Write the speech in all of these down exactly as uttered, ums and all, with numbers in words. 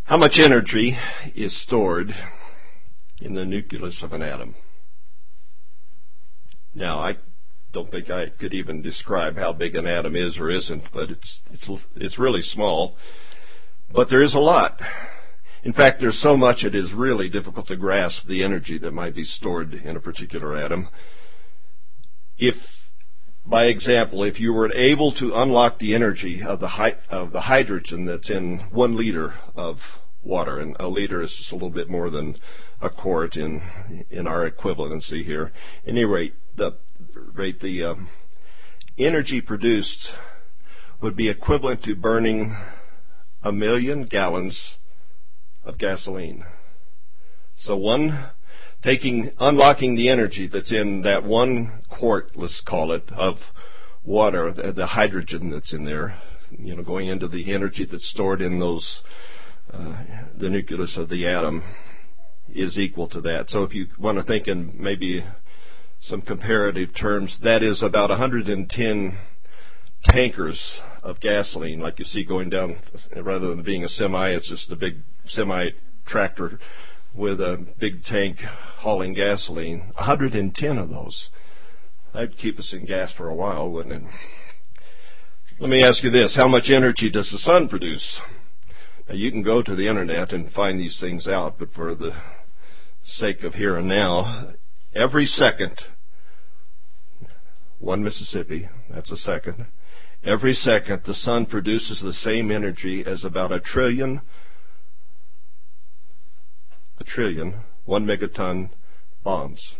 How much energy is stored in the nucleus of an atom? Now, I don't think I could even describe how big an atom is or isn't, but it's it's it's really small. But there is a lot. In fact, there's so much it is really difficult to grasp the energy that might be stored in a particular atom. If, by example, if you were able to unlock the energy of the hy- of the hydrogen that's in one liter of water, and a liter is just a little bit more than a quart in in our equivalency here. At any rate, the rate the um, energy produced would be equivalent to burning a million gallons of gasoline. So one, taking, unlocking the energy that's in that one quart, let's call it, of water, the, the hydrogen that's in there, you know, going into the energy that's stored in those, uh, the nucleus of the atom, is equal to that. So if you want to think in maybe some comparative terms, that is about one hundred ten tankers of gasoline, like you see going down. Rather than being a semi, it's just a big semi tractor with a big tank hauling gasoline. one hundred ten of those. That'd keep us in gas for a while, wouldn't it? Let me ask you this. How much energy does the sun produce? Now, you can go to the internet and find these things out, but for the sake of here and now, every second, one Mississippi, that's a second, every second the sun produces the same energy as about a trillion, a trillion, one megaton bombs.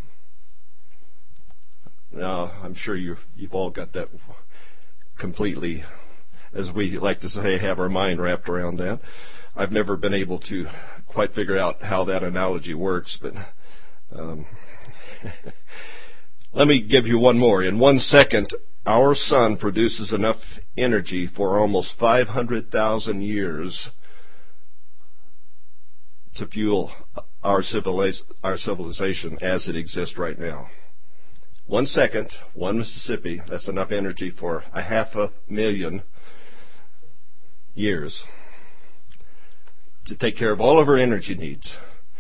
Now, I'm sure you've, you've all got that completely, as we like to say, have our mind wrapped around that. I've never been able to quite figure out how that analogy works, but um, let me give you one more. In one second, our sun produces enough energy for almost five hundred thousand years to fuel our, civiliz- our civilization as it exists right now. One second, one Mississippi, that's enough energy for a half a million years to take care of all of our energy needs.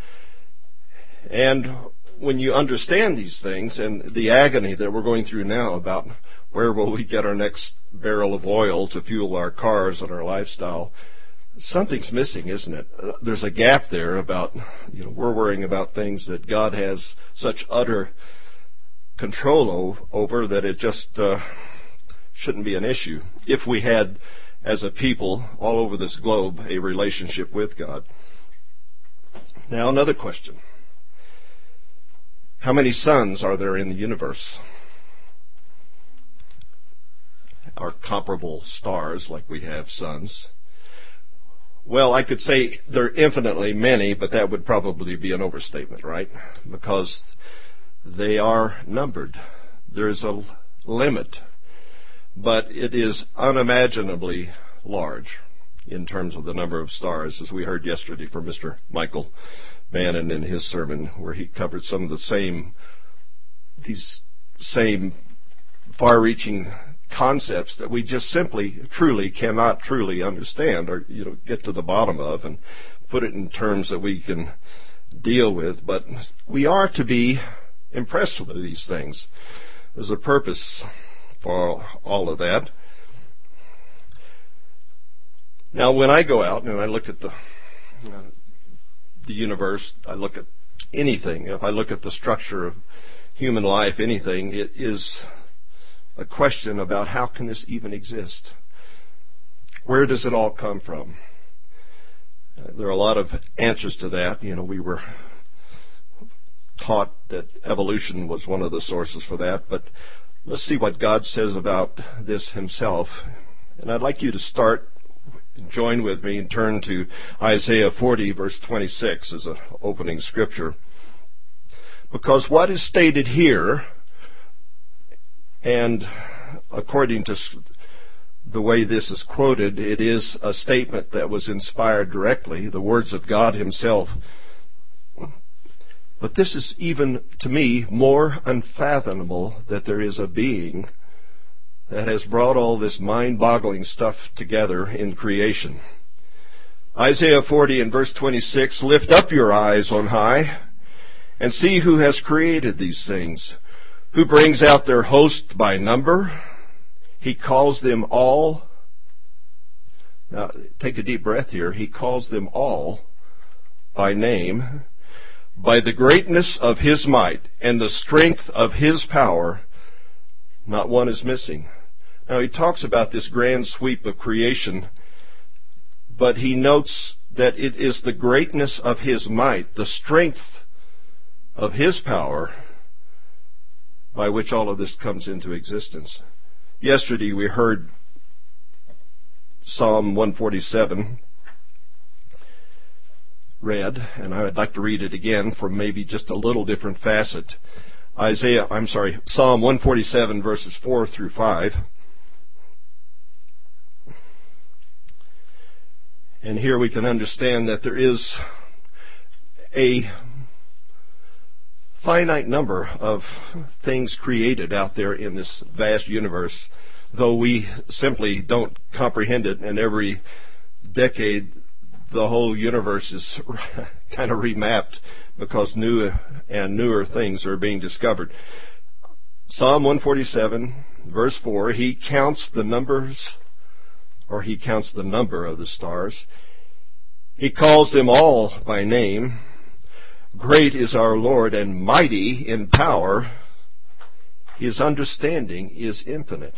And when you understand these things and the agony that we're going through now about where will we get our next barrel of oil to fuel our cars and our lifestyle, something's missing, isn't it? There's a gap there about, you know, we're worrying about things that God has such utter control over that it just uh, shouldn't be an issue if we had, as a people all over this globe, a relationship with God. Now, another question. How many suns are there in the universe? Are comparable stars like we have suns? Well, I could say there are infinitely many, but that would probably be an overstatement, right? Because they are numbered. There's a limit, but it is unimaginably large in terms of the number of stars, as we heard yesterday from Mister Michael Bannon in his sermon, where he covered some of the same, these same far-reaching concepts that we just simply, truly cannot truly understand or, you know, get to the bottom of and put it in terms that we can deal with. But we are to be impressed with these things. There's a purpose for all of that. Now, when I go out and I look at the uh, the universe, I look at anything. If I look at the structure of human life, anything, it is a question about how can this even exist? Where does it all come from? Uh, there are a lot of answers to that. You know, we were taught that evolution was one of the sources for that, but let's see what God says about this himself. And I'd like you to start, join with me and turn to Isaiah forty, verse twenty-six as an opening scripture. Because what is stated here, and according to the way this is quoted, it is a statement that was inspired directly, the words of God himself. But this is even, to me, more unfathomable that there is a being that has brought all this mind-boggling stuff together in creation. Isaiah forty and verse twenty-six, lift up your eyes on high and see who has created these things, who brings out their host by number. He calls them all. Now, take a deep breath here. He calls them all by name. By the greatness of His might and the strength of His power, not one is missing. Now, he talks about this grand sweep of creation, but he notes that it is the greatness of His might, the strength of His power, by which all of this comes into existence. Yesterday we heard Psalm one forty-seven read, and I would like to read it again from maybe just a little different facet. Isaiah, I'm sorry, Psalm one forty-seven verses four through five. And here we can understand that there is a finite number of things created out there in this vast universe, though we simply don't comprehend it, and every decade the whole universe is kind of remapped because new and newer things are being discovered. Psalm one forty-seven, verse four, He counts the numbers, or He counts the number of the stars. He calls them all by name. Great is our Lord and mighty in power. His understanding is infinite.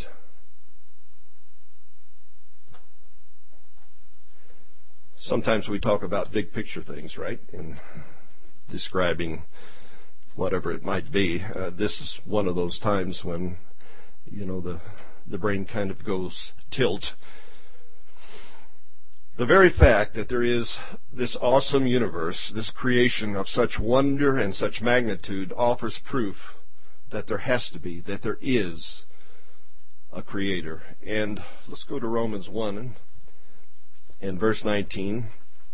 Sometimes we talk about big picture things, right? In describing whatever it might be. Uh, this is one of those times when, you know, the, the brain kind of goes tilt. The very fact that there is this awesome universe, this creation of such wonder and such magnitude, offers proof that there has to be, that there is a Creator. And let's go to Romans one and verse nineteen.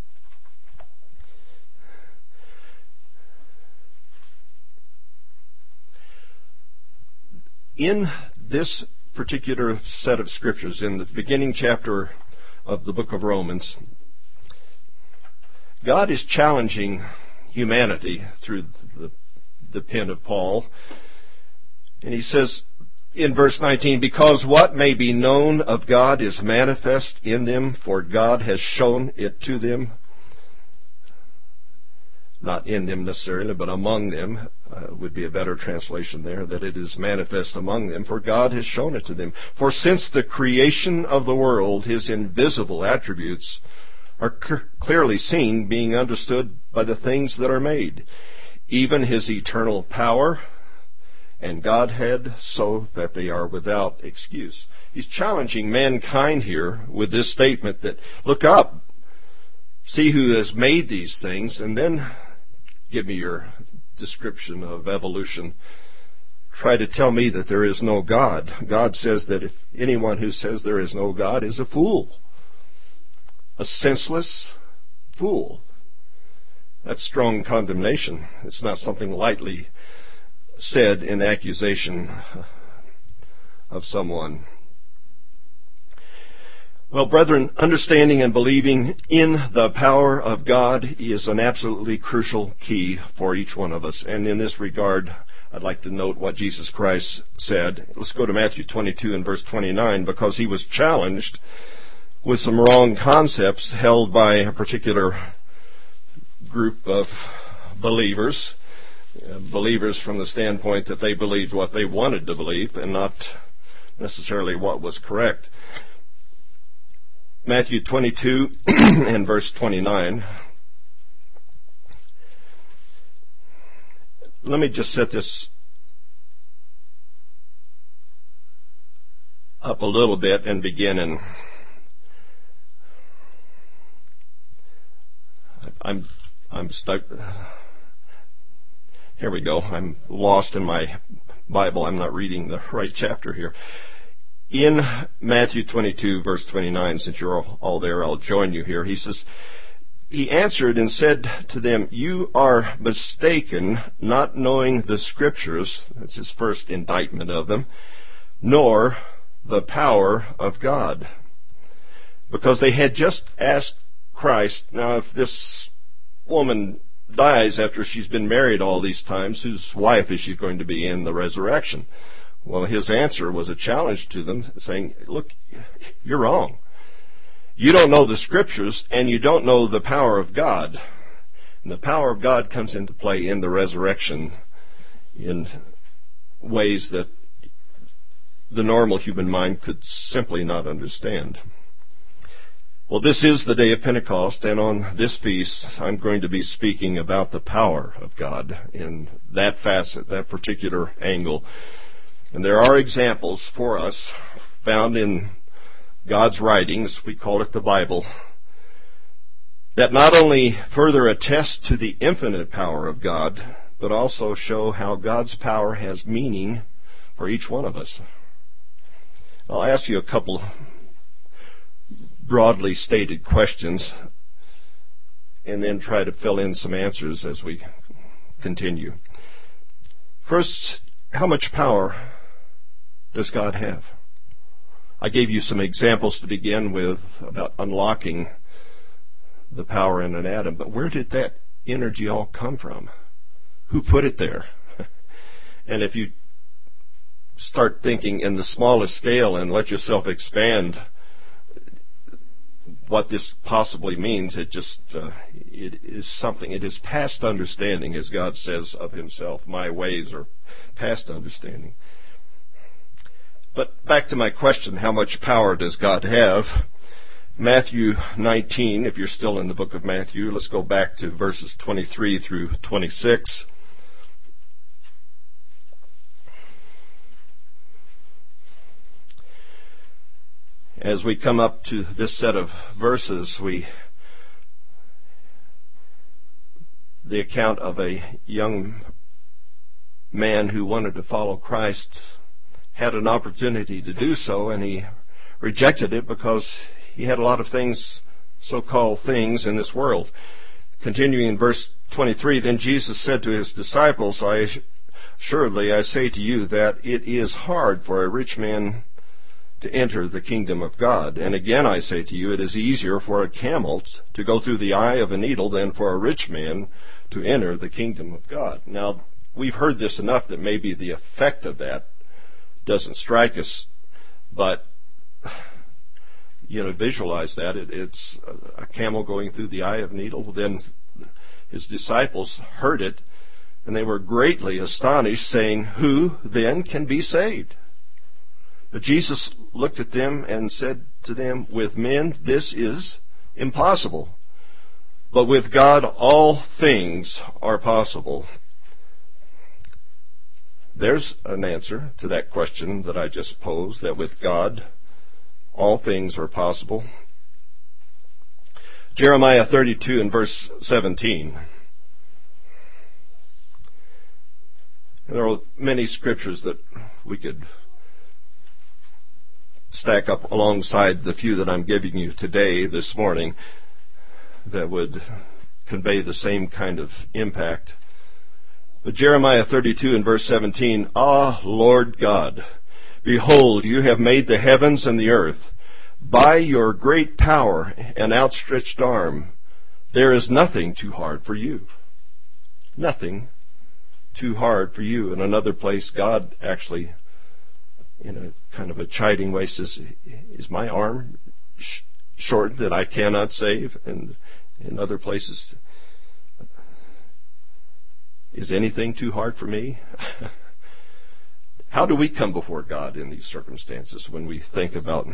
In this particular set of scriptures, in the beginning chapter of the book of Romans, God is challenging humanity through the, the pen of Paul. And he says in verse nineteen, because what may be known of God is manifest in them, for God has shown it to them. Not in them necessarily, but among them uh, would be a better translation there, that it is manifest among them, for God has shown it to them. For since the creation of the world, His invisible attributes are c- clearly seen, being understood by the things that are made, even His eternal power and Godhead, so that they are without excuse. He's challenging mankind here with this statement that, look up, see who has made these things, and then give me your description of evolution. Try to tell me that there is no God. God says that if anyone who says there is no God is a fool, a senseless fool. That's strong condemnation. It's not something lightly said in accusation of someone. Well, brethren, understanding and believing in the power of God is an absolutely crucial key for each one of us. And in this regard, I'd like to note what Jesus Christ said. Let's go to Matthew twenty-two and verse twenty-nine, because He was challenged with some wrong concepts held by a particular group of believers. Believers from the standpoint that they believed what they wanted to believe and not necessarily what was correct. Matthew twenty-two and verse twenty-nine. Let me just set this up a little bit and begin in. I'm I'm stuck. Here we go. I'm lost in my Bible. I'm not reading the right chapter here. In Matthew twenty-two, verse twenty-nine, since you're all, all there, I'll join you here. He says, He answered and said to them, you are mistaken, not knowing the Scriptures, that's His first indictment of them, nor the power of God. Because they had just asked Christ. Now, if this woman dies after she's been married all these times, whose wife is she going to be in the resurrection? Well, his answer was a challenge to them, saying, look, you're wrong. You don't know the Scriptures, and you don't know the power of God. And the power of God comes into play in the resurrection in ways that the normal human mind could simply not understand. Well, this is the day of Pentecost, and on this feast, I'm going to be speaking about the power of God in that facet, that particular angle. And there are examples for us found in God's writings, we call it the Bible, that not only further attest to the infinite power of God, but also show how God's power has meaning for each one of us. I'll ask you a couple broadly stated questions and then try to fill in some answers as we continue. First, how much power does God have? I gave you some examples to begin with about unlocking the power in an atom, but where did that energy all come from? Who put it there? And if you start thinking in the smallest scale and let yourself expand what this possibly means, it just uh, it is something, it is past understanding, as God says of himself. My ways are past understanding. But back to my question, how much power does God have? Matthew nineteen, if you're still in the book of Matthew, let's go back to verses twenty-three through twenty-six. As we come up to this set of verses, we the account of a young man who wanted to follow Christ had an opportunity to do so, and he rejected it because he had a lot of things, so-called things, in this world. Continuing in verse twenty-three, then Jesus said to his disciples, I assuredly I say to you that it is hard for a rich man to enter the kingdom of God. And again I say to you, it is easier for a camel to go through the eye of a needle than for a rich man to enter the kingdom of God. Now, we've heard this enough that maybe the effect of that doesn't strike us, but you know, visualize that. It, it's a camel going through the eye of a needle. Then his disciples heard it, and they were greatly astonished, saying, who then can be saved? But Jesus looked at them and said to them, with men this is impossible, but with God all things are possible. There's an answer to that question that I just posed, that with God all things are possible. Jeremiah thirty-two and verse seventeen. And there are many scriptures that we could stack up alongside the few that I'm giving you today, this morning, that would convey the same kind of impact. But Jeremiah thirty-two and verse seventeen, Ah, Lord God, behold, you have made the heavens and the earth. By your great power and outstretched arm, there is nothing too hard for you. Nothing too hard for you. In another place, God actually, in a kind of a chiding way, says, is my arm sh- short that I cannot save? And in other places, is anything too hard for me? How do we come before God in these circumstances when we think about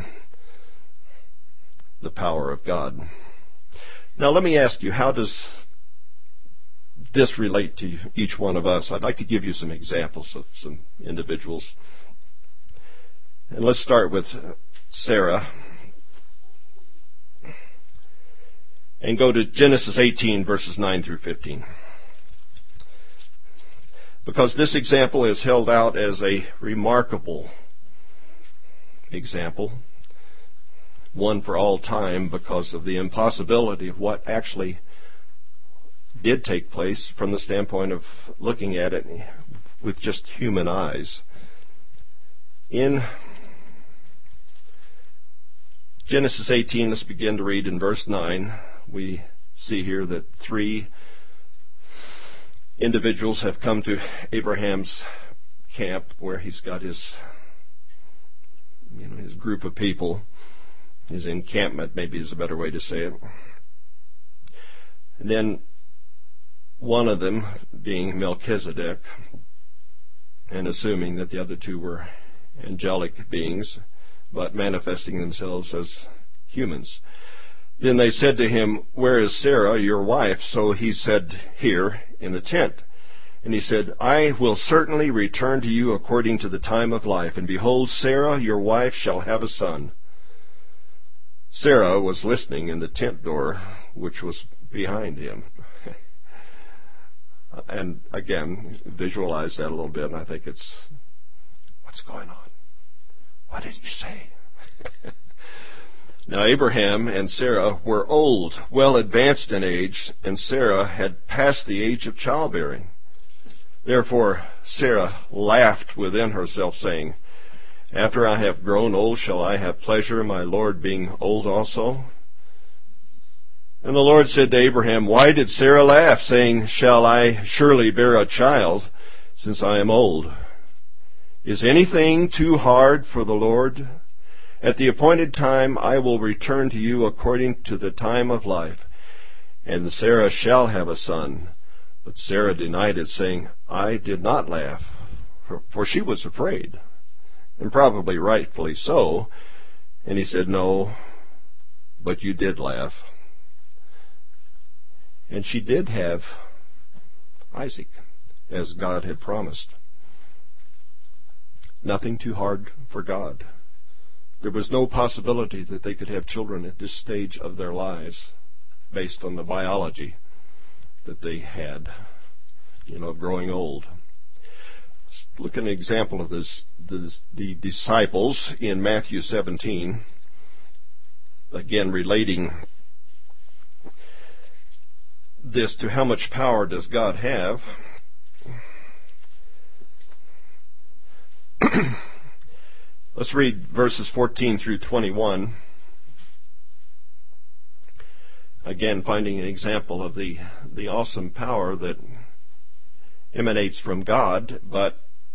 the power of God? Now let me ask you, how does this relate to each one of us? I'd like to give you some examples of some individuals. And let's start with Sarah. And go to Genesis eighteen, verses nine through fifteen. Because this example is held out as a remarkable example, one for all time, because of the impossibility of what actually did take place from the standpoint of looking at it with just human eyes. In Genesis eighteen, let's begin to read in verse nine. we see here that three individuals have come to Abraham's camp where he's got his, you know, his group of people, his encampment maybe is a better way to say it. And then one of them being Melchizedek, and assuming that the other two were angelic beings, but manifesting themselves as humans. Then they said to him, "Where is Sarah, your wife?" So he said, "Here, in the tent." And he said, "I will certainly return to you according to the time of life, and behold, Sarah, your wife, shall have a son." Sarah was listening in the tent door, which was behind him. And again, visualize that a little bit, and I think it's, what's going on? What did he say? Now Abraham and Sarah were old, well advanced in age, and Sarah had passed the age of childbearing. Therefore Sarah laughed within herself, saying, "After I have grown old, shall I have pleasure, my Lord being old also?" And the Lord said to Abraham, "Why did Sarah laugh, saying, Shall I surely bear a child, since I am old? Is anything too hard for the Lord? At the appointed time I will return to you according to the time of life, and Sarah shall have a son." But Sarah denied it, saying, "I did not laugh," for, for she was afraid, and probably rightfully so. And he said, "No, but you did laugh." And she did have Isaac, as God had promised. Nothing too hard for God. There was no possibility that they could have children at this stage of their lives based on the biology that they had, you know, of growing old. Let's look at an example of this, this, the disciples in Matthew seventeen, again relating this to how much power does God have. Let's read verses fourteen through twenty-one. Again, finding an example of the, the awesome power that emanates from God, but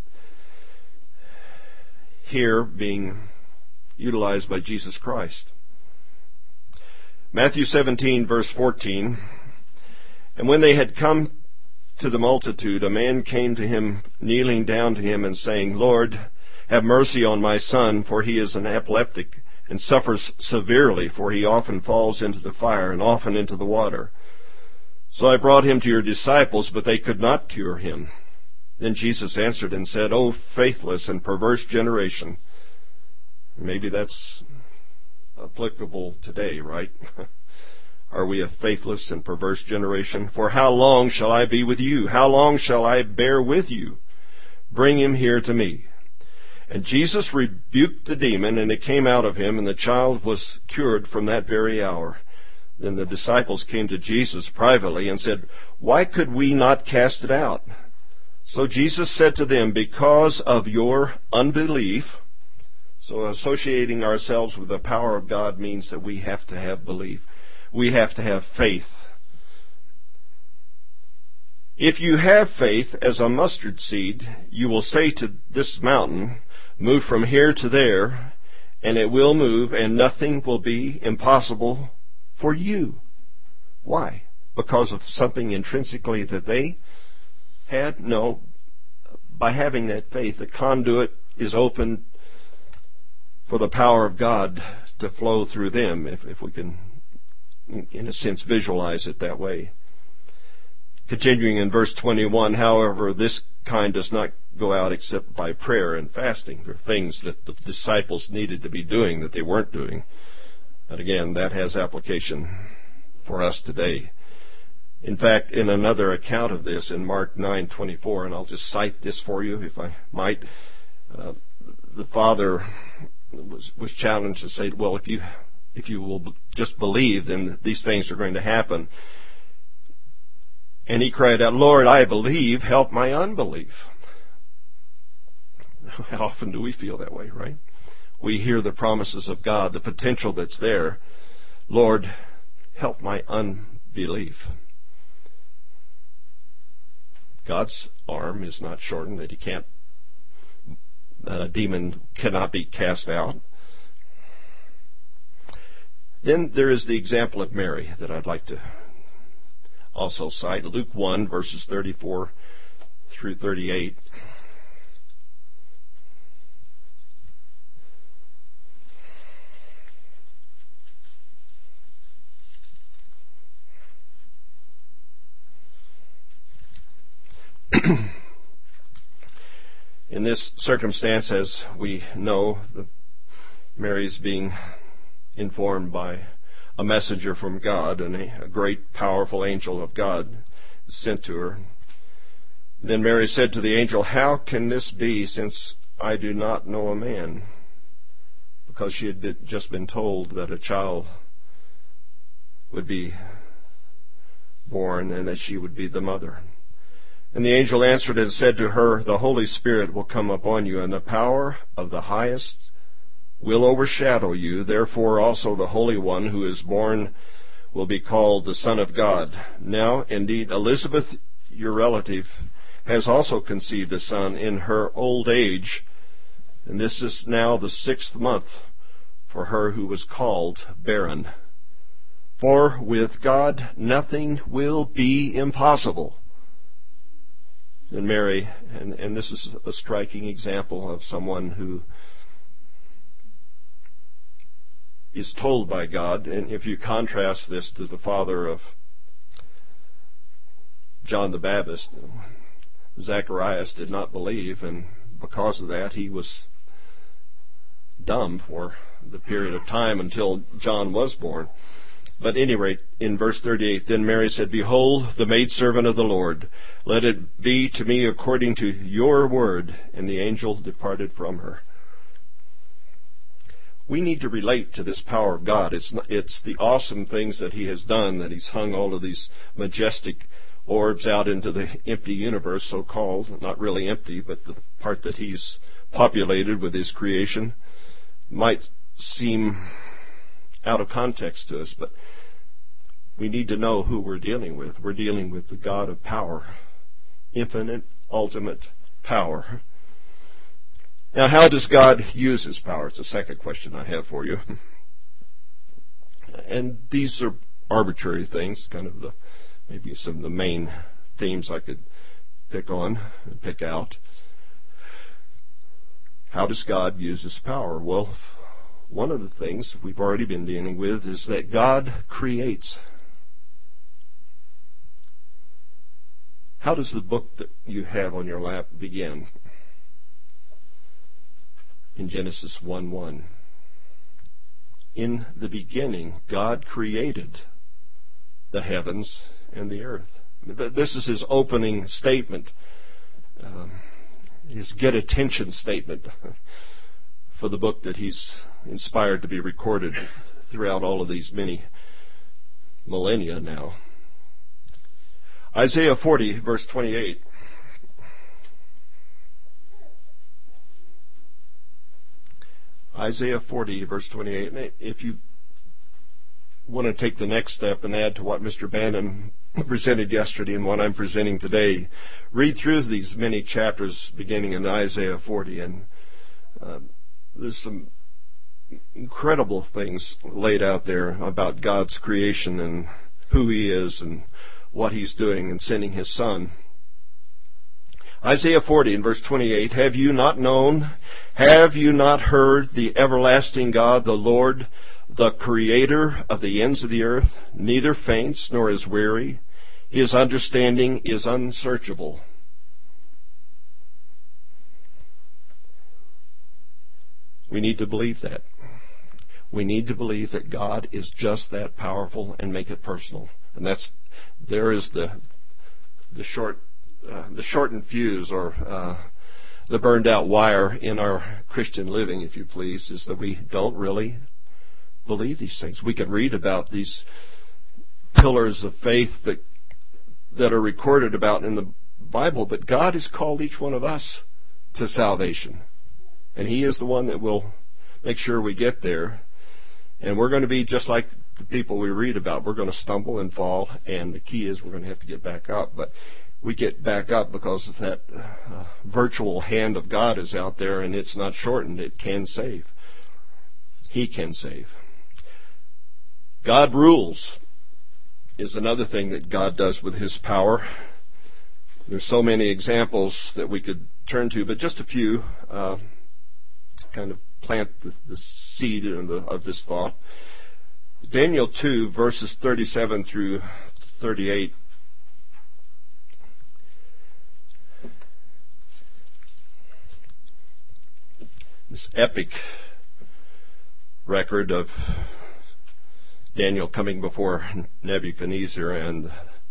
here being utilized by Jesus Christ. Matthew seventeen, verse fourteen. "And when they had come to the multitude, a man came to him, kneeling down to him and saying, Lord, have mercy on my son, for he is an epileptic, and suffers severely, for he often falls into the fire and often into the water. So I brought him to your disciples, but they could not cure him. Then Jesus answered and said, O faithless and perverse generation." Maybe that's applicable today, right? Are we a faithless and perverse generation? "For how long shall I be with you? How long shall I bear with you? Bring him here to me." And Jesus rebuked the demon, and it came out of him, and the child was cured from that very hour. Then the disciples came to Jesus privately and said, "Why could we not cast it out?" So Jesus said to them, "Because of your unbelief." So associating ourselves with the power of God means that we have to have belief. We have to have faith. "If you have faith as a mustard seed, you will say to this mountain, Move from here to there, and it will move, and nothing will be impossible for you." Why? Because of something intrinsically that they had? No. By having that faith, the conduit is open for the power of God to flow through them, if, if we can, in a sense, visualize it that way. Continuing in verse twenty-one, "However, this kind does not go out except by prayer and fasting." There are things that the disciples needed to be doing that they weren't doing. And again, that has application for us today. In fact, in another account of this, in Mark nine twenty-four, and I'll just cite this for you if I might, uh, the father was, was challenged to say, well, if you, if you will just believe, then these things are going to happen. And he cried out, "Lord, I believe, help my unbelief." How often do we feel that way, right? We hear the promises of God, the potential that's there. Lord, help my unbelief. God's arm is not shortened, that he can't, a demon cannot be cast out. Then there is the example of Mary that I'd like to also cite. Luke one, verses thirty-four through thirty-eight. In this circumstance, as we know, the Mary's being informed by a messenger from God, and a, a great powerful angel of God sent to her. Then Mary said to the angel, "How can this be, since I do not know a man?" Because she had been, just been told that a child would be born and that she would be the mother. And the angel answered and said to her, "The Holy Spirit will come upon you, and the power of the highest will overshadow you. Therefore also the Holy One who is born will be called the Son of God. Now, indeed, Elizabeth, your relative, has also conceived a son in her old age, and this is now the sixth month for her who was called barren. For with God nothing will be impossible." And Mary, and, and this is a striking example of someone who is told by God, and if you contrast this to the father of John the Baptist, Zacharias did not believe, and because of that he was dumb for the period of time until John was born. But at any rate, in verse thirty-eight, then Mary said, "Behold, the maidservant of the Lord, let it be to me according to your word." And the angel departed from her. We need to relate to this power of God. It's, not, it's the awesome things that he has done, that he's hung all of these majestic orbs out into the empty universe, so-called. Not really empty, but the part that he's populated with his creation might seem out of context to us, but we need to know who we're dealing with. We're dealing with the God of power, infinite, ultimate power. Now, how does God use his power? It's the second question I have for you. And these are arbitrary things, kind of the maybe some of the main themes I could pick on and pick out. How does God use his power? Well, one of the things we've already been dealing with is that God creates. How does the book that you have on your lap begin? In Genesis one one. In the beginning, God created the heavens and the earth. This is his opening statement, um, his get attention statement for the book that he's inspired to be recorded throughout all of these many millennia now. Isaiah forty, verse twenty-eight. Isaiah forty, verse twenty-eight. If you want to take the next step and add to what Mister Bannon presented yesterday and what I'm presenting today, read through these many chapters beginning in Isaiah forty, and uh, there's some incredible things laid out there about God's creation and who he is and what he's doing and sending his Son. Isaiah forty and verse twenty-eight, "Have you not known? Have you not heard? The everlasting God, the Lord, the Creator of the ends of the earth, neither faints nor is weary. His understanding is unsearchable." We need to believe that. We need to believe that God is just that powerful and make it personal. And that's, there is the the short, uh, the shortened fuse, or uh, the burned out wire in our Christian living, if you please, is that we don't really believe these things. We can read about these pillars of faith that that are recorded about in the Bible, but God has called each one of us to salvation. And he is the one that will make sure we get there. And we're going to be just like the people we read about. We're going to stumble and fall, and the key is we're going to have to get back up. But we get back up because that uh, virtual hand of God is out there, and it's not shortened. It can save. He can save. God rules is another thing that God does with His power. There's so many examples that we could turn to, but just a few uh, kind of plant the, the seed of, the, of this thought. Daniel two, verses thirty-seven through thirty-eight. This epic record of Daniel coming before Nebuchadnezzar and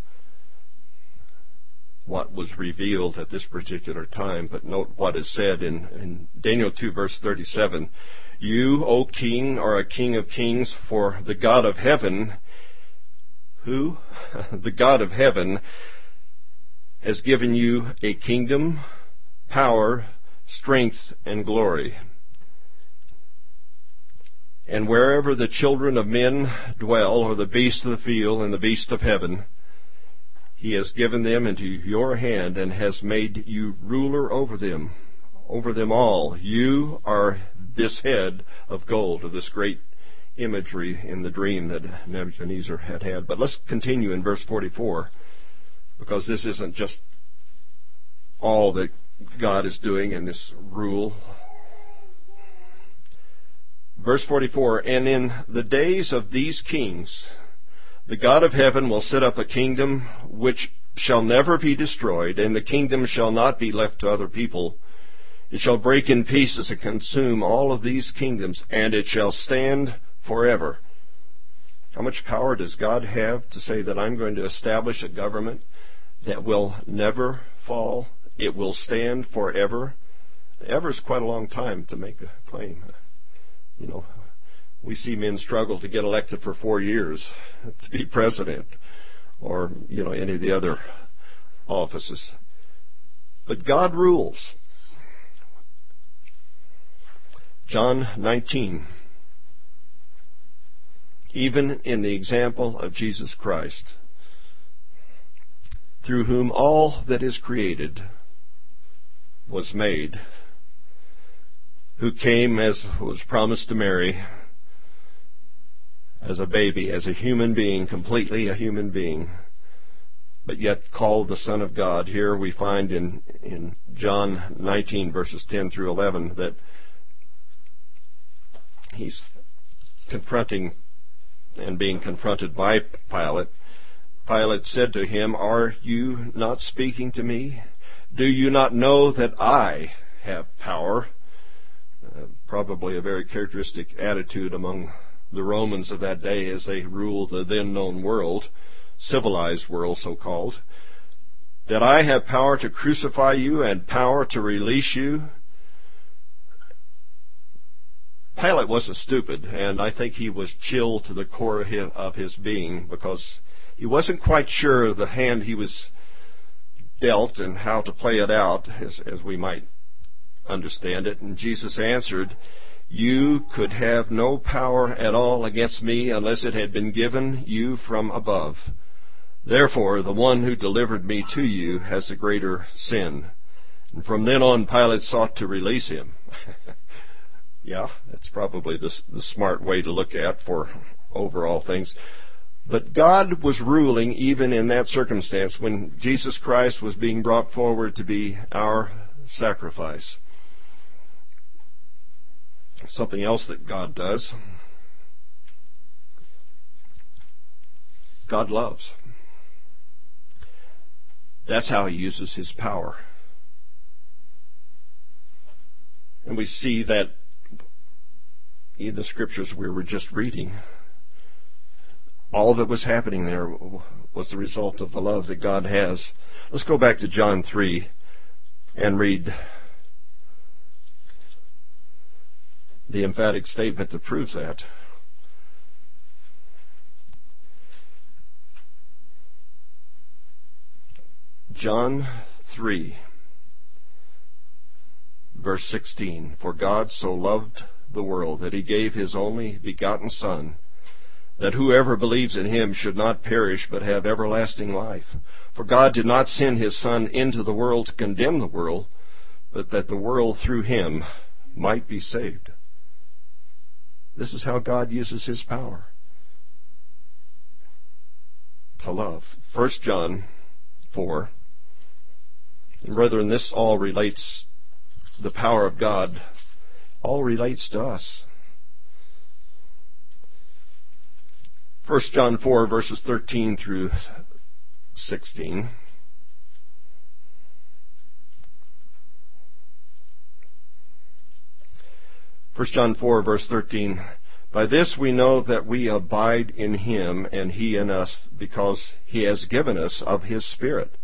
what was revealed at this particular time. But note what is said in, in Daniel two, verse thirty-seven. You, O king, are a king of kings, for the God of heaven, who? The God of heaven has given you a kingdom, power, strength, and glory. And wherever the children of men dwell, or the beasts of the field and the beasts of heaven, He has given them into your hand and has made you ruler over them, over them all. You are this head of gold, of this great imagery in the dream that Nebuchadnezzar had had. But let's continue in verse forty-four, because this isn't just all that God is doing in this rule. Verse forty-four, and in the days of these kings, the God of heaven will set up a kingdom which shall never be destroyed, and the kingdom shall not be left to other people. It shall break in pieces and consume all of these kingdoms, and it shall stand forever. How much power does God have to say that I'm going to establish a government that will never fall? It will stand forever. Ever is quite a long time to make a claim. You know, we see men struggle to get elected for four years to be president, or, you know, any of the other offices. But God rules. John nineteen. Even in the example of Jesus Christ, through whom all that is created was made, who came, as was promised to Mary, as a baby, as a human being, completely a human being, but yet called the Son of God. Here we find in, in John nineteen, verses ten through eleven, that He's confronting and being confronted by Pilate. Pilate said to him, are you not speaking to me? Do you not know that I have power? Uh, probably a very characteristic attitude among the Romans of that day as they ruled the then known world, civilized world so-called, that I have power to crucify you and power to release you. Pilate wasn't stupid, and I think he was chilled to the core of his, of his being, because he wasn't quite sure of the hand he was dealt and how to play it out, as, as we might understand it. And Jesus answered, you could have no power at all against me unless it had been given you from above. Therefore, the one who delivered me to you has a greater sin. And from then on, Pilate sought to release him. Yeah, that's probably the, the smart way to look at for overall things. But God was ruling even in that circumstance when Jesus Christ was being brought forward to be our sacrifice. Something else that God does. God loves. That's how He uses His power. And we see that in the scriptures we were just reading. All that was happening there was the result of the love that God has. Let's go back to John three and read the emphatic statement that proves that. John three, verse sixteen. For God so loved the world that He gave His only begotten Son, that whoever believes in him should not perish but have everlasting life. For God did not send his Son into the world to condemn the world, but that the world through him might be saved. This is how God uses his power to love. First John four. And brethren, this all relates, the power of God all relates to us. First John four, verses thirteen through sixteen. First John four, verse thirteen. By this we know that we abide in him and he in us, because he has given us of his Spirit.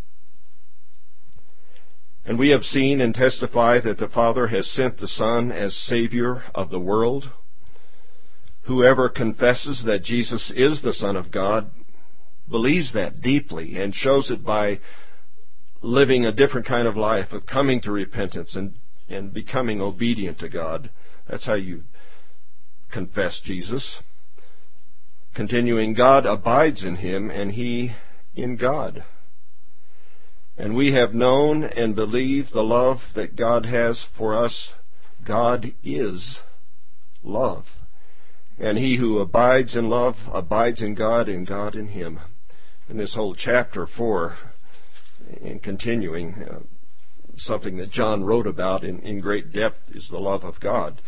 And we have seen and testify that the Father has sent the Son as Savior of the world. Whoever confesses that Jesus is the Son of God believes that deeply and shows it by living a different kind of life, of coming to repentance and, and becoming obedient to God. That's how you confess Jesus. Continuing, God abides in him and he in God. And we have known and believed the love that God has for us. God is love. And he who abides in love abides in God and God in him. And this whole chapter four, in continuing, uh, something that John wrote about in, in great depth is the love of God.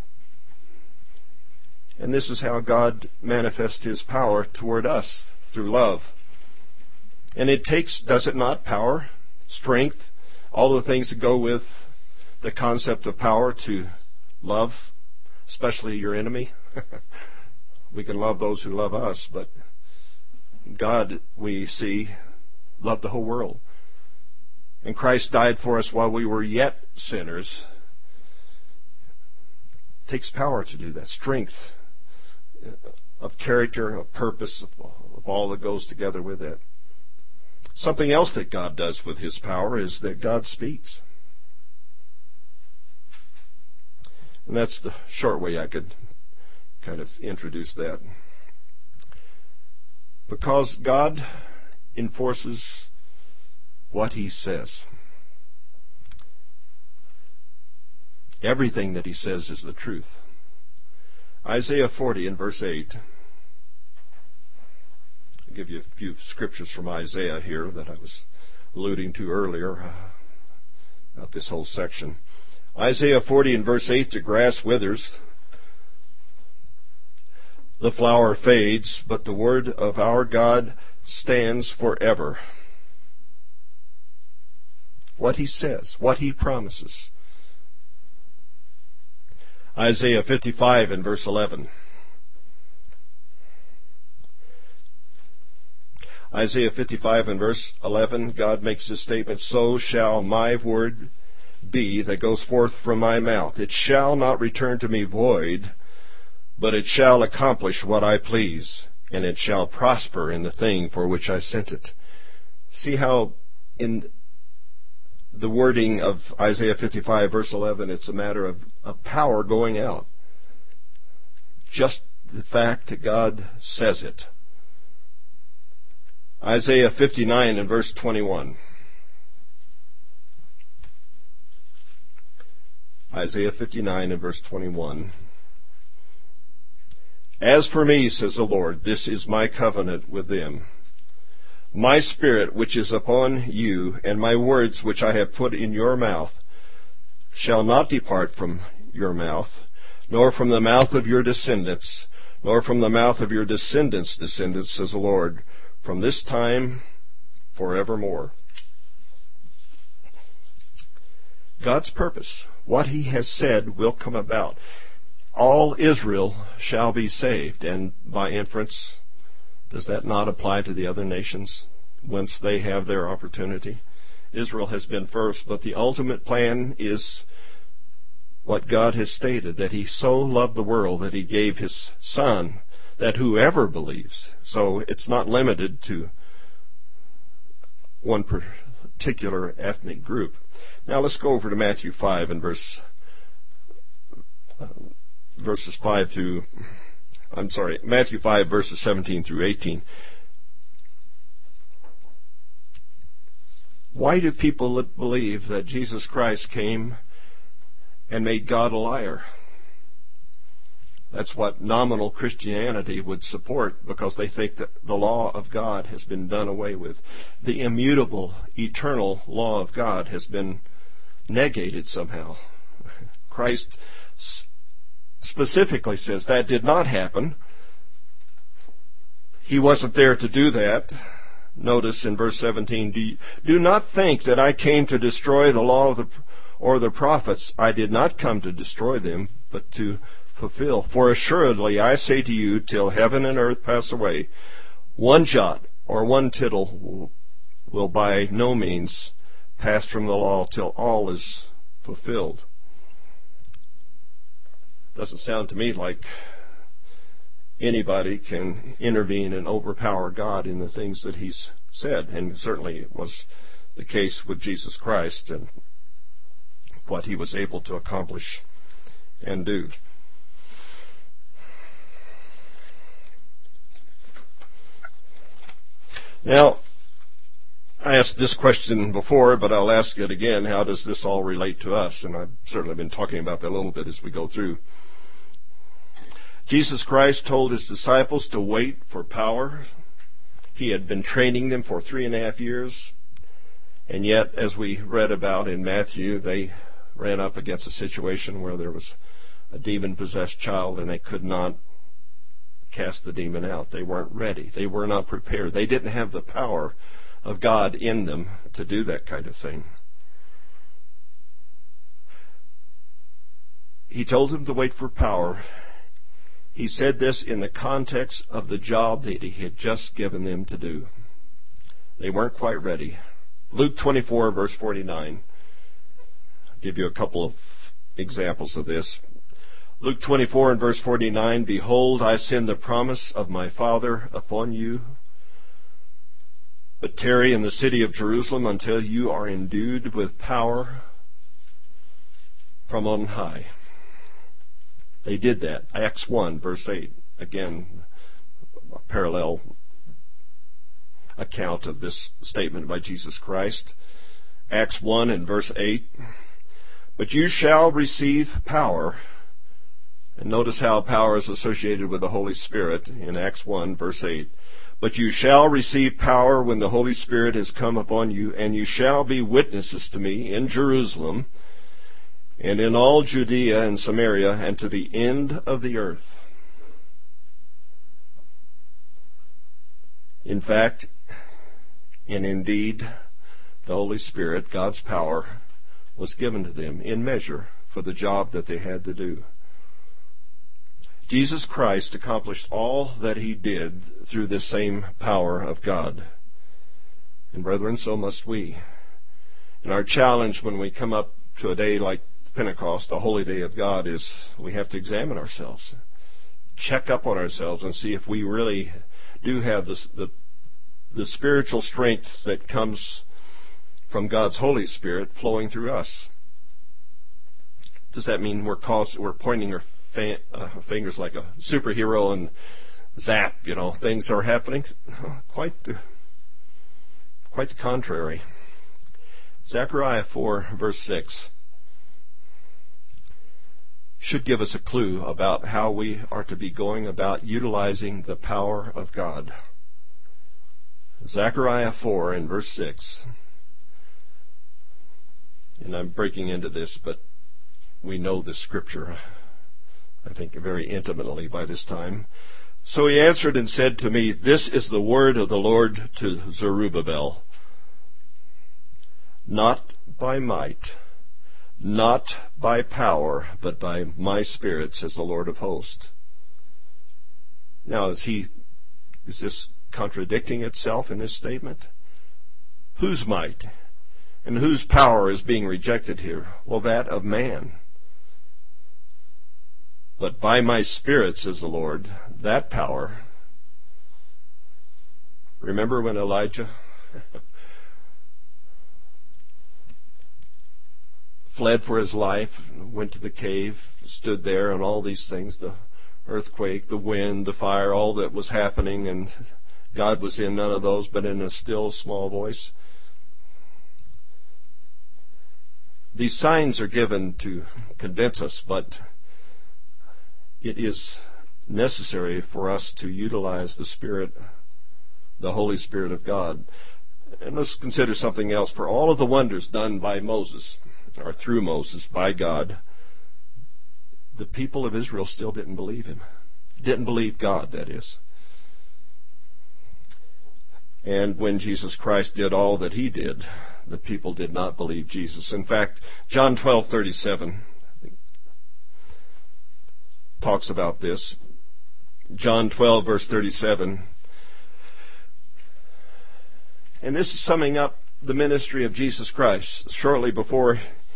And this is how God manifests his power toward us, through love. And it takes, does it not, power, strength, all the things that go with the concept of power to love, especially your enemy. We can love those who love us, but God, we see, loved the whole world. And Christ died for us while we were yet sinners. It takes power to do that, strength of character, of purpose, of all that goes together with it. Something else that God does with his power is that God speaks. And that's the short way I could kind of introduce that. Because God enforces what he says. Everything that he says is the truth. Isaiah forty and verse eight. I'll give you a few scriptures from Isaiah here that I was alluding to earlier uh, about this whole section. Isaiah forty and verse eight, the grass withers, the flower fades, but the word of our God stands forever. What he says, what he promises. Isaiah fifty-five and verse eleven. Isaiah fifty-five and verse eleven, God makes this statement, so shall my word be that goes forth from my mouth. It shall not return to me void, but it shall accomplish what I please, and it shall prosper in the thing for which I sent it. See how in the wording of Isaiah fifty-five, verse eleven, it's a matter of, of power going out. Just the fact that God says it. Isaiah fifty-nine and verse twenty-one. Isaiah fifty-nine and verse twenty-one. As for me, says the Lord, this is my covenant with them. My spirit which is upon you, and my words which I have put in your mouth, shall not depart from your mouth, nor from the mouth of your descendants, nor from the mouth of your descendants' descendants, says the Lord, from this time forevermore. God's purpose, what he has said, will come about. All Israel shall be saved, and by inference, does that not apply to the other nations once they have their opportunity? Israel has been first, but the ultimate plan is what God has stated, that he so loved the world that he gave his Son, that whoever believes. So it's not limited to one particular ethnic group. Now let's go over to Matthew five and verse uh, verses five through I'm sorry, Matthew five, verses seventeen through eighteen. Why do people believe that Jesus Christ came and made God a liar? That's what nominal Christianity would support, because they think that the law of God has been done away with. The immutable, eternal law of God has been negated somehow. Christ specifically says that did not happen. He wasn't there to do that. Notice in verse seventeen, do, you, do not think that I came to destroy the law of the, or the prophets. I did not come to destroy them, but to fulfill. For assuredly I say to you, till heaven and earth pass away, one jot or one tittle will, will by no means pass from the law till all is fulfilled. Doesn't sound to me like anybody can intervene and overpower God in the things that He's said, and certainly it was the case with Jesus Christ and what He was able to accomplish and do. Now, I asked this question before, but I'll ask it again. How does this all relate to us? And I've certainly been talking about that a little bit as we go through. Jesus Christ told His disciples to wait for power. He had been training them for three and a half years. And yet, as we read about in Matthew, they ran up against a situation where there was a demon-possessed child and they could not cast the demon out. They weren't ready. They were not prepared. They didn't have the power of God in them to do that kind of thing. He told them to wait for power. He said this in the context of the job that He had just given them to do. They weren't quite ready. Luke twenty-four, verse forty-nine. I'll give you a couple of examples of this. Luke twenty-four and verse forty-nine, Behold, I send the promise of my Father upon you, but tarry in the city of Jerusalem until you are endued with power from on high. They did that. Acts one, verse eight. Again, a parallel account of this statement by Jesus Christ. Acts one and verse eight. But you shall receive power. And notice how power is associated with the Holy Spirit in Acts one, verse eight. But you shall receive power when the Holy Spirit has come upon you, and you shall be witnesses to me in Jerusalem, and in all Judea and Samaria, and to the end of the earth. In fact, and indeed, the Holy Spirit, God's power, was given to them in measure for the job that they had to do. Jesus Christ accomplished all that He did through this same power of God. And brethren, so must we. And our challenge when we come up to a day like Pentecost, the holy day of God, is we have to examine ourselves, check up on ourselves, and see if we really do have this, the the spiritual strength that comes from God's Holy Spirit flowing through us. Does that mean we're cause, we're pointing our fa- uh, fingers like a superhero and zap, you know, things are happening? Quite the, quite the contrary. Zechariah four, verse six. Should give us a clue about how we are to be going about utilizing the power of God. Zechariah four and verse six. And I'm breaking into this, but we know this scripture, I think, very intimately by this time. So he answered and said to me, This is the word of the Lord to Zerubbabel. Not by might, not by power, but by my Spirit, says the Lord of hosts. Now, is he, is this contradicting itself in this statement? Whose might and whose power is being rejected here? Well, that of man. But by my Spirit, says the Lord, that power. Remember when Elijah fled for his life, went to the cave, stood there, and all these things. The earthquake, the wind, the fire, all that was happening, and God was in none of those, but in a still small voice. These signs are given to convince us, but it is necessary for us to utilize the Spirit, the Holy Spirit of God. And let's consider something else. For all of the wonders done by Moses, or through Moses, by God, the people of Israel still didn't believe him. Didn't believe God, that is. And when Jesus Christ did all that he did, the people did not believe Jesus. In fact, John twelve thirty-seven talks about this. John twelve, verse thirty-seven. And this is summing up the ministry of Jesus Christ shortly before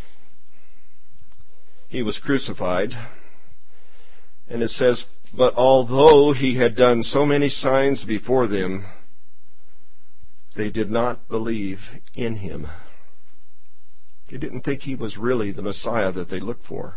he was crucified. And it says, "But although he had done so many signs before them, they did not believe in him." They didn't think he was really the Messiah that they looked for.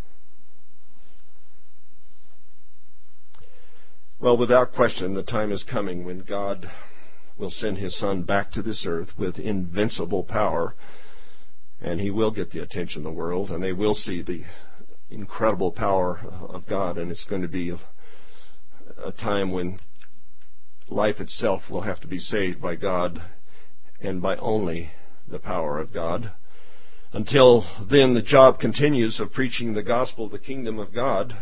Well, without question, the time is coming when God will send his Son back to this earth with invincible power, and he will get the attention of the world, and they will see the incredible power of God, and it's going to be a, a time when life itself will have to be saved by God and by only the power of God. Until then, the job continues of preaching the gospel of the kingdom of God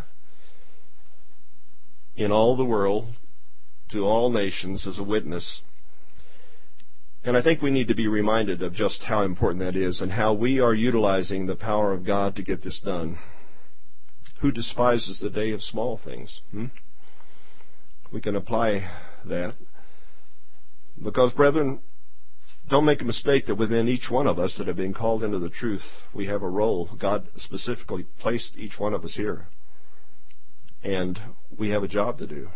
in all the world, to all nations, as a witness. And I think we need to be reminded of just how important that is and how we are utilizing the power of God to get this done. Who despises the day of small things? Hmm? We can apply that. Because, brethren, don't make a mistake that within each one of us that have been called into the truth, we have a role. God specifically placed each one of us here. And we have a job to do.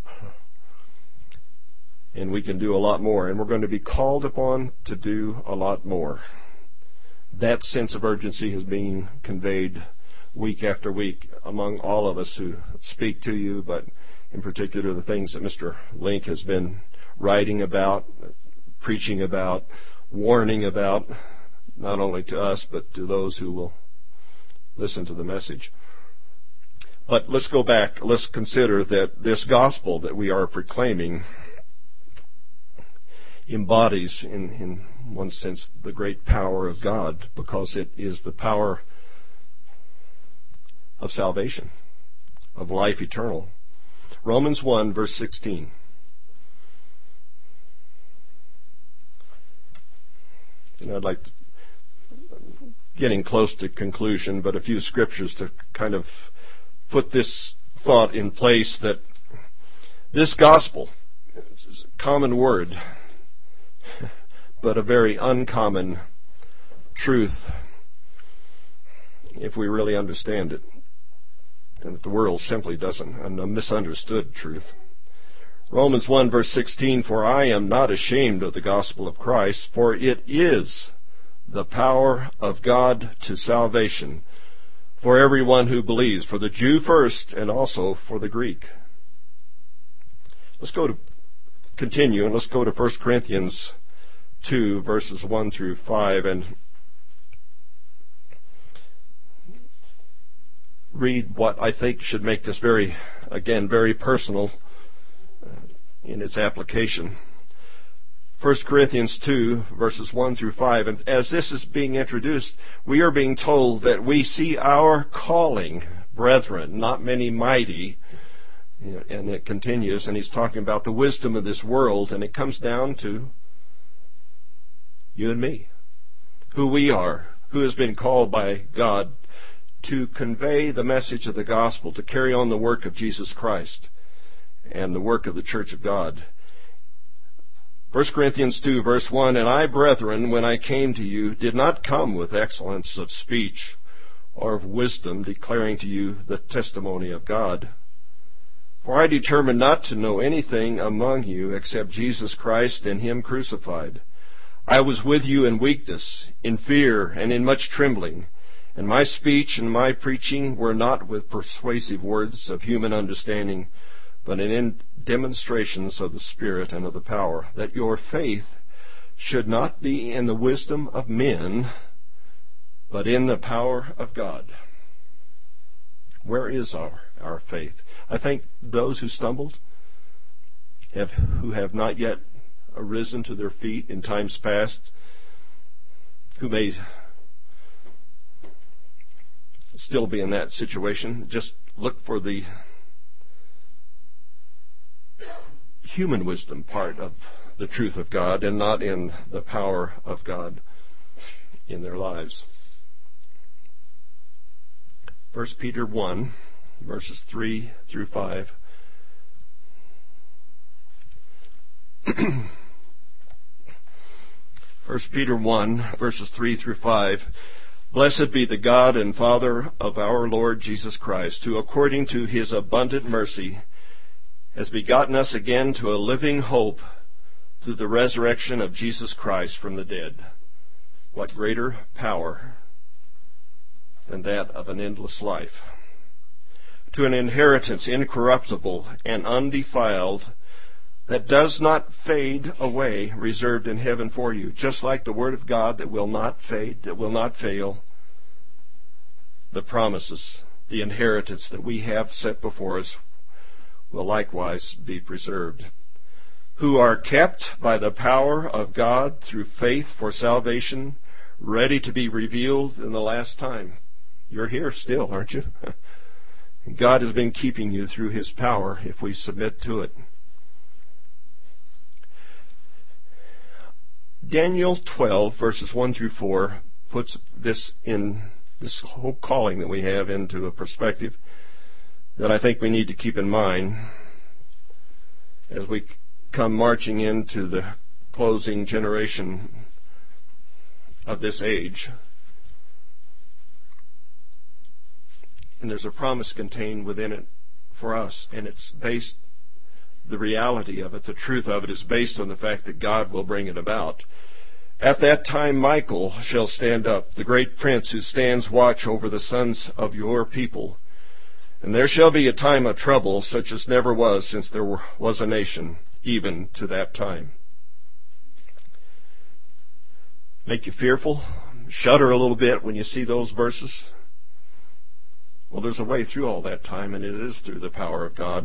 And we can do a lot more. And we're going to be called upon to do a lot more. That sense of urgency is being conveyed week after week among all of us who speak to you, but in particular the things that Mister Link has been writing about, preaching about, warning about, not only to us, but to those who will listen to the message. But let's go back. Let's consider that this gospel that we are proclaiming embodies, in, in one sense, the great power of God, because it is the power of salvation, of life eternal. Romans one, verse sixteen. And I'd like to, getting close to conclusion, but a few scriptures to kind of put this thought in place, that this gospel is a common word, but a very uncommon truth if we really understand it, and that the world simply doesn't, and a misunderstood truth. Romans one, verse sixteen, "For I am not ashamed of the gospel of Christ, for it is the power of God to salvation for everyone who believes, for the Jew first and also for the Greek." Let's go to continue, and let's go to First Corinthians two, verses one through five, and read what I think should make this very, again, very personal in its application. First Corinthians two, verses one through five. And as this is being introduced, we are being told that we see our calling, brethren, not many mighty. And it continues, and he's talking about the wisdom of this world, and it comes down to you and me, who we are, who has been called by God to convey the message of the gospel, to carry on the work of Jesus Christ and the work of the church of God. First Corinthians two, verse one, "And I, brethren, when I came to you, did not come with excellence of speech or of wisdom, declaring to you the testimony of God. For I determined not to know anything among you except Jesus Christ and Him crucified. I was with you in weakness, in fear, and in much trembling. And my speech and my preaching were not with persuasive words of human understanding, but in demonstrations of the Spirit and of the power, that your faith should not be in the wisdom of men, but in the power of God. Where is our, our faith? I think those who stumbled, have, who have not yet arisen to their feet in times past, who may still be in that situation, just look for the human wisdom part of the truth of God and not in the power of God in their lives. First Peter one, verses three through five. First Peter one, verses three through five. Blessed be the God and Father of our Lord Jesus Christ, who according to his abundant mercy has begotten us again to a living hope through the resurrection of Jesus Christ from the dead. What greater power than that of an endless life? To an inheritance incorruptible and undefiled, that does not fade away, reserved in heaven for you. Just like the Word of God that will not fade, that will not fail, the promises, the inheritance that we have set before us will likewise be preserved. Who are kept by the power of God through faith for salvation, ready to be revealed in the last time. You're here still, aren't you? God has been keeping you through His power if we submit to it. Daniel twelve, verses one through four, puts this in this whole calling that we have into a perspective that I think we need to keep in mind as we come marching into the closing generation of this age. And there's a promise contained within it for us, and it's based, the reality of it, the truth of it is based on the fact that God will bring it about. At that time Michael shall stand up, the great prince who stands watch over the sons of your people. And there shall be a time of trouble such as never was since there was a nation, even to that time. Make you fearful? Shudder a little bit when you see those verses? Well, there's a way through all that time, and it is through the power of God.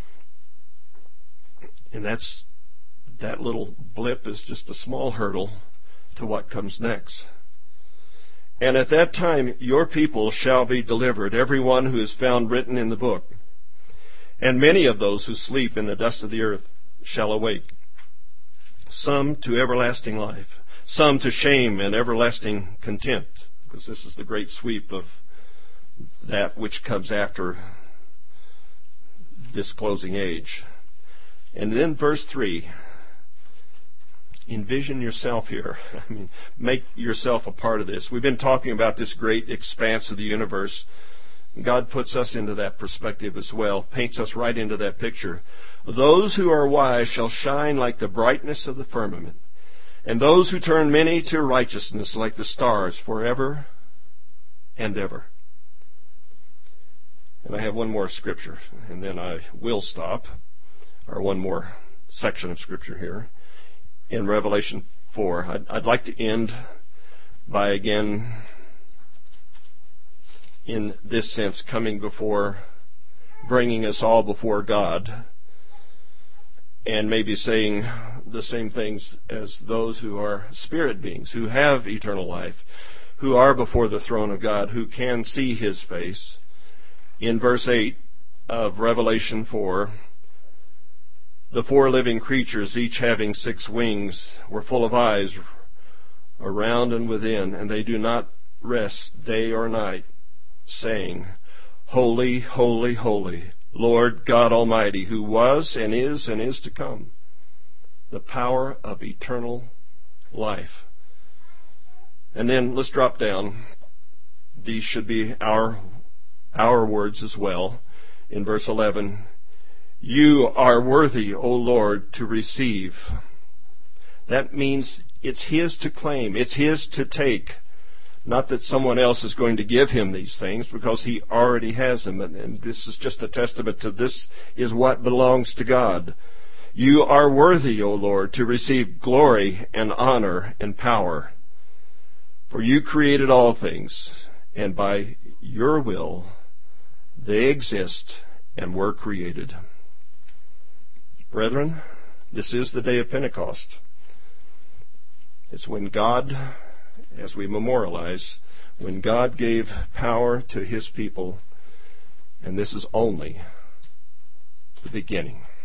And that's, that little blip is just a small hurdle to what comes next. And at that time your people shall be delivered, every one who is found written in the book. And many of those who sleep in the dust of the earth shall awake, some to everlasting life, some to shame and everlasting contempt, because this is the great sweep of that which comes after this closing age. And then verse three, envision yourself here. I mean, make yourself a part of this. We've been talking about this great expanse of the universe. God puts us into that perspective as well, paints us right into that picture. Those who are wise shall shine like the brightness of the firmament, and those who turn many to righteousness like the stars forever and ever. And I have one more scripture, and then I will stop, or one more section of scripture here. In Revelation four, I'd, I'd like to end by again, in this sense, coming before, bringing us all before God, and maybe saying the same things as those who are spirit beings, who have eternal life, who are before the throne of God, who can see His face. In verse eight of Revelation four, the four living creatures, each having six wings, were full of eyes around and within, and they do not rest day or night, saying, Holy, holy, holy, Lord God Almighty, who was and is and is to come. The power of eternal life. And then let's drop down. These should be our our words as well. In verse eleven, you are worthy, O Lord, to receive. That means it's His to claim. It's His to take. Not that someone else is going to give him these things, because he already has them. And, and this is just a testament to this is what belongs to God. You are worthy, O Lord, to receive glory and honor and power. For you created all things, and by your will they exist and were created. Brethren, this is the day of Pentecost. It's when God, as we memorialize, when God gave power to His people, and this is only the beginning.